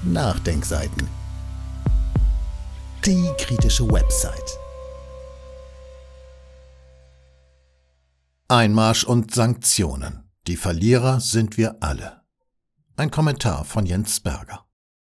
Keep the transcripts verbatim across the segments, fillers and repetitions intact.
Nachdenkseiten. Die kritische Website. Einmarsch und Sanktionen. Die Verlierer sind wir alle. Ein Kommentar von Jens Berger.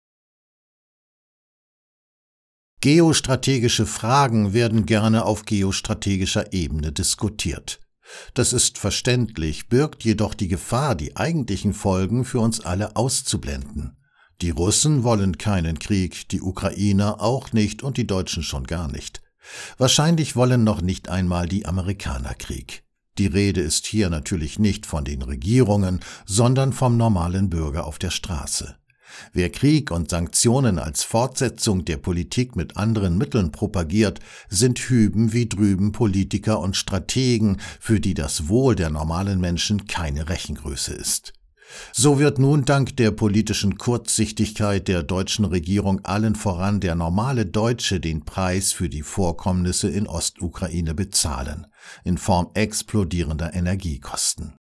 Geostrategische Fragen werden gerne auf geostrategischer Ebene diskutiert. Das ist verständlich, birgt jedoch die Gefahr, die eigentlichen Folgen für uns alle auszublenden. Die Russen wollen keinen Krieg, die Ukrainer auch nicht und die Deutschen schon gar nicht. Wahrscheinlich wollen noch nicht einmal die Amerikaner Krieg. Die Rede ist hier natürlich nicht von den Regierungen, sondern vom normalen Bürger auf der Straße. Wer Krieg und Sanktionen als Fortsetzung der Politik mit anderen Mitteln propagiert, sind hüben wie drüben Politiker und Strategen, für die das Wohl der normalen Menschen keine Rechengröße ist. So wird nun dank der politischen Kurzsichtigkeit der deutschen Regierung allen voran der normale Deutsche den Preis für die Vorkommnisse in Ostukraine bezahlen, in Form explodierender Energiekosten.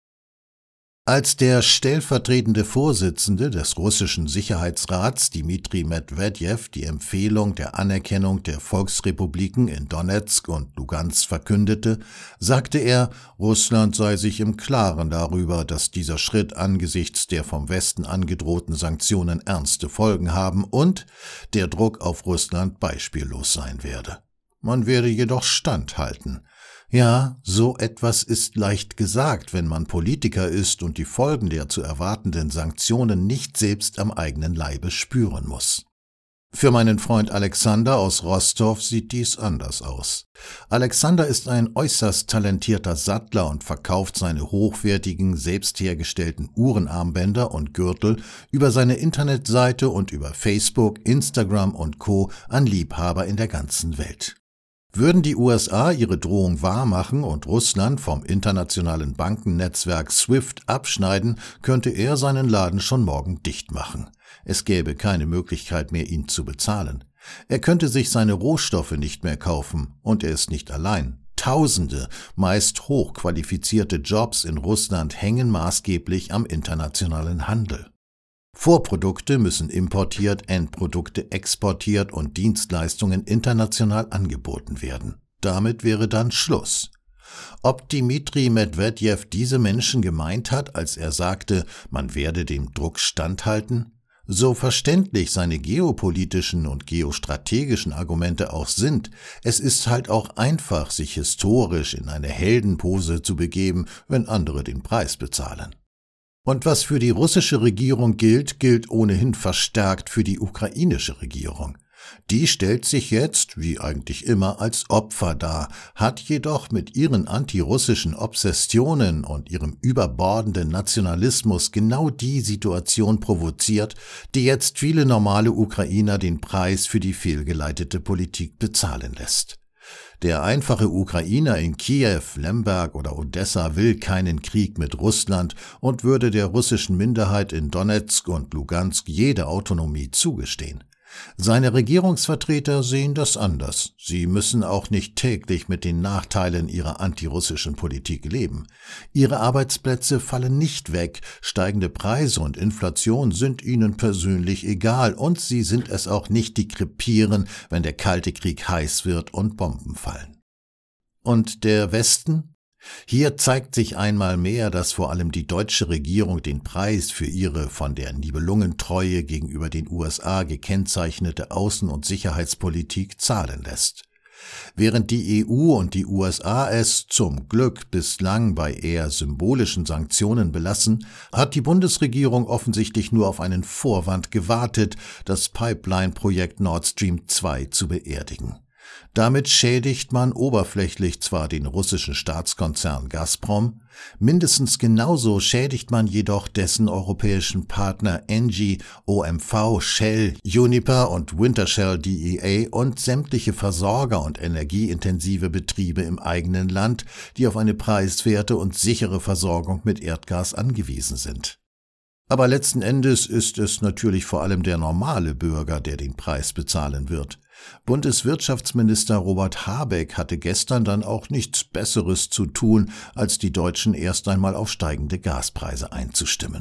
Als der stellvertretende Vorsitzende des russischen Sicherheitsrats Dmitri Medwedew die Empfehlung der Anerkennung der Volksrepubliken in Donezk und Lugansk verkündete, sagte er, Russland sei sich im Klaren darüber, dass dieser Schritt angesichts der vom Westen angedrohten Sanktionen ernste Folgen haben und der Druck auf Russland beispiellos sein werde. Man werde jedoch standhalten. Ja, so etwas ist leicht gesagt, wenn man Politiker ist und die Folgen der zu erwartenden Sanktionen nicht selbst am eigenen Leibe spüren muss. Für meinen Freund Alexander aus Rostow sieht dies anders aus. Alexander ist ein äußerst talentierter Sattler und verkauft seine hochwertigen, selbst hergestellten Uhrenarmbänder und Gürtel über seine Internetseite und über Facebook, Instagram und Co. an Liebhaber in der ganzen Welt. Würden die U S A ihre Drohung wahrmachen und Russland vom internationalen Bankennetzwerk SWIFT abschneiden, könnte er seinen Laden schon morgen dicht machen. Es gäbe keine Möglichkeit mehr, ihn zu bezahlen. Er könnte sich seine Rohstoffe nicht mehr kaufen, und er ist nicht allein. Tausende, meist hochqualifizierte Jobs in Russland hängen maßgeblich am internationalen Handel. Vorprodukte müssen importiert, Endprodukte exportiert und Dienstleistungen international angeboten werden. Damit wäre dann Schluss. Ob Dmitri Medwedew diese Menschen gemeint hat, als er sagte, man werde dem Druck standhalten? So verständlich seine geopolitischen und geostrategischen Argumente auch sind, es ist halt auch einfach, sich historisch in eine Heldenpose zu begeben, wenn andere den Preis bezahlen. Und was für die russische Regierung gilt, gilt ohnehin verstärkt für die ukrainische Regierung. Die stellt sich jetzt, wie eigentlich immer, als Opfer dar, hat jedoch mit ihren antirussischen Obsessionen und ihrem überbordenden Nationalismus genau die Situation provoziert, die jetzt viele normale Ukrainer den Preis für die fehlgeleitete Politik bezahlen lässt. Der einfache Ukrainer in Kiew, Lemberg oder Odessa will keinen Krieg mit Russland und würde der russischen Minderheit in Donezk und Lugansk jede Autonomie zugestehen. Seine Regierungsvertreter sehen das anders. Sie müssen auch nicht täglich mit den Nachteilen ihrer antirussischen Politik leben. Ihre Arbeitsplätze fallen nicht weg, steigende Preise und Inflation sind ihnen persönlich egal und sie sind es auch nicht, die krepieren, wenn der Kalte Krieg heiß wird und Bomben fallen. Und der Westen? Hier zeigt sich einmal mehr, dass vor allem die deutsche Regierung den Preis für ihre von der Nibelungentreue gegenüber den U S A gekennzeichnete Außen- und Sicherheitspolitik zahlen lässt. Während die E U und die U S A es zum Glück bislang bei eher symbolischen Sanktionen belassen, hat die Bundesregierung offensichtlich nur auf einen Vorwand gewartet, das Pipeline-Projekt Nord Stream zwei zu beerdigen. Damit schädigt man oberflächlich zwar den russischen Staatskonzern Gazprom, mindestens genauso schädigt man jedoch dessen europäischen Partner Engie, O M V, Shell, Uniper und Wintershall D E A und sämtliche Versorger und energieintensive Betriebe im eigenen Land, die auf eine preiswerte und sichere Versorgung mit Erdgas angewiesen sind. Aber letzten Endes ist es natürlich vor allem der normale Bürger, der den Preis bezahlen wird. Bundeswirtschaftsminister Robert Habeck hatte gestern dann auch nichts Besseres zu tun, als die Deutschen erst einmal auf steigende Gaspreise einzustimmen.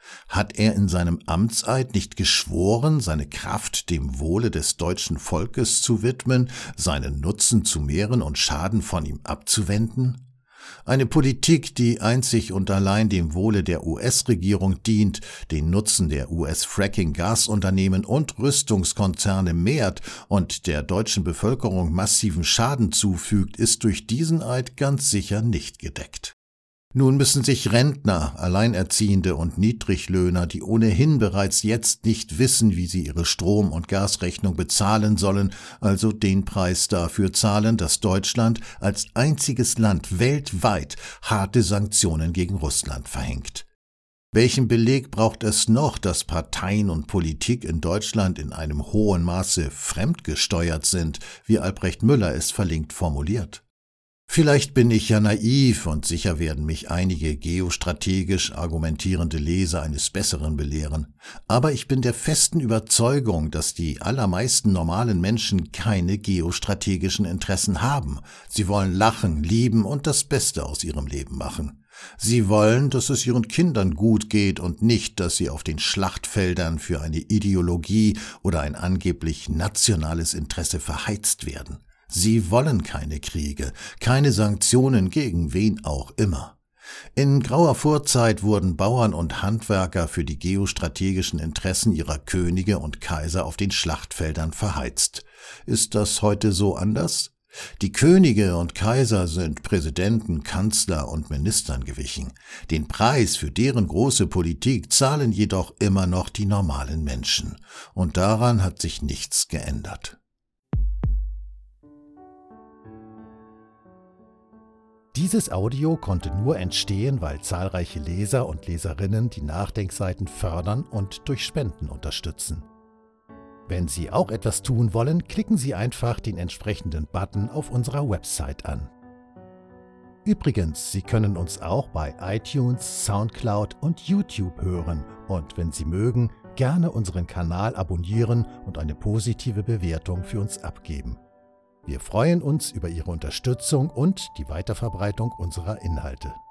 Hat er in seinem Amtseid nicht geschworen, seine Kraft dem Wohle des deutschen Volkes zu widmen, seinen Nutzen zu mehren und Schaden von ihm abzuwenden? Eine Politik, die einzig und allein dem Wohle der U S-Regierung dient, den Nutzen der U S-Fracking-Gasunternehmen und Rüstungskonzerne mehrt und der deutschen Bevölkerung massiven Schaden zufügt, ist durch diesen Eid ganz sicher nicht gedeckt. Nun müssen sich Rentner, Alleinerziehende und Niedriglöhner, die ohnehin bereits jetzt nicht wissen, wie sie ihre Strom- und Gasrechnung bezahlen sollen, also den Preis dafür zahlen, dass Deutschland als einziges Land weltweit harte Sanktionen gegen Russland verhängt. Welchen Beleg braucht es noch, dass Parteien und Politik in Deutschland in einem hohen Maße fremdgesteuert sind, wie Albrecht Müller es verlinkt formuliert? Vielleicht bin ich ja naiv und sicher werden mich einige geostrategisch argumentierende Leser eines Besseren belehren, aber ich bin der festen Überzeugung, dass die allermeisten normalen Menschen keine geostrategischen Interessen haben. Sie wollen lachen, lieben und das Beste aus ihrem Leben machen. Sie wollen, dass es ihren Kindern gut geht und nicht, dass sie auf den Schlachtfeldern für eine Ideologie oder ein angeblich nationales Interesse verheizt werden. Sie wollen keine Kriege, keine Sanktionen gegen wen auch immer. In grauer Vorzeit wurden Bauern und Handwerker für die geostrategischen Interessen ihrer Könige und Kaiser auf den Schlachtfeldern verheizt. Ist das heute so anders? Die Könige und Kaiser sind Präsidenten, Kanzler und Ministern gewichen. Den Preis für deren große Politik zahlen jedoch immer noch die normalen Menschen. Und daran hat sich nichts geändert. Dieses Audio konnte nur entstehen, weil zahlreiche Leser und Leserinnen die Nachdenkseiten fördern und durch Spenden unterstützen. Wenn Sie auch etwas tun wollen, klicken Sie einfach den entsprechenden Button auf unserer Website an. Übrigens, Sie können uns auch bei iTunes, Soundcloud und YouTube hören und wenn Sie mögen, gerne unseren Kanal abonnieren und eine positive Bewertung für uns abgeben. Wir freuen uns über Ihre Unterstützung und die Weiterverbreitung unserer Inhalte.